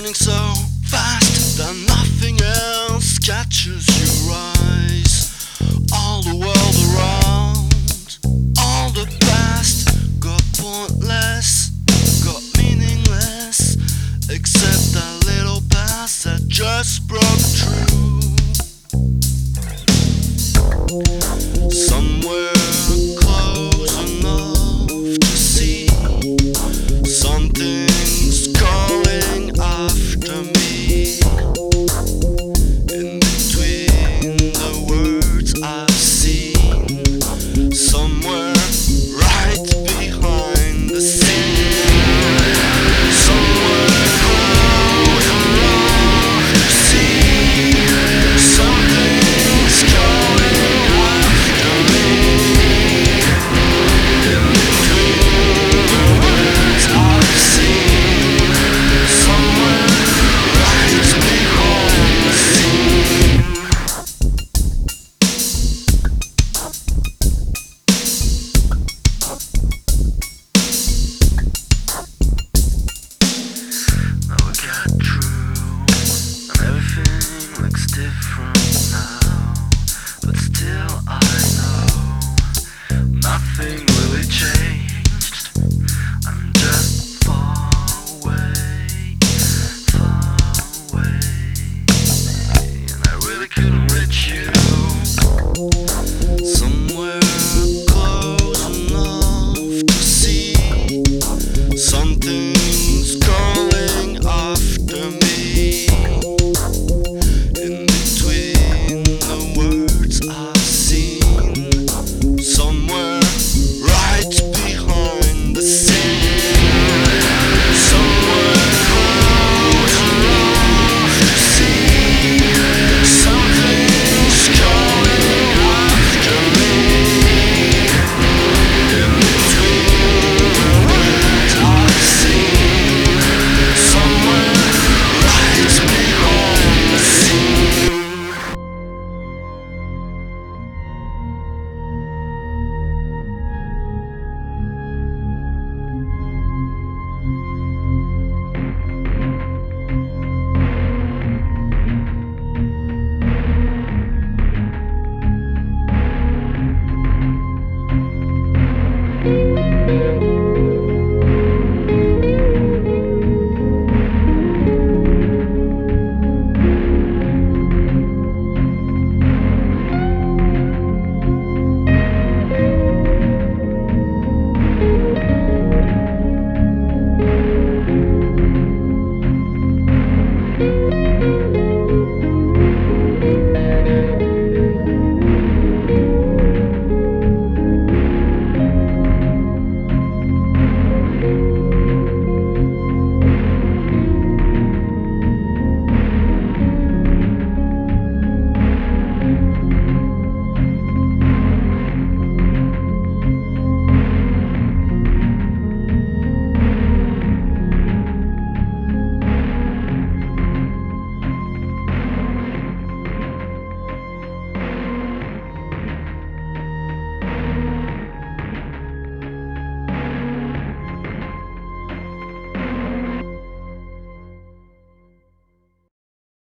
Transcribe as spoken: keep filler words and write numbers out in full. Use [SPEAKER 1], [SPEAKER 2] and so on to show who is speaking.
[SPEAKER 1] spinning so fast that nothing else catches your eyes. All the world around, all the past got pointless, got meaningless, except that little past that just broke through. Somewhere close enough to see something's calling after me. In between the words I've seen, somewhere right behind the scene, somewhere close enough to see something's calling after me. In between the words I've seen, somewhere right behind the scene. Now we got through, and everything looks different now, but still I know nothing really changed. I'm just far away, far away, and I really couldn't reach you. Somewhere close enough to see something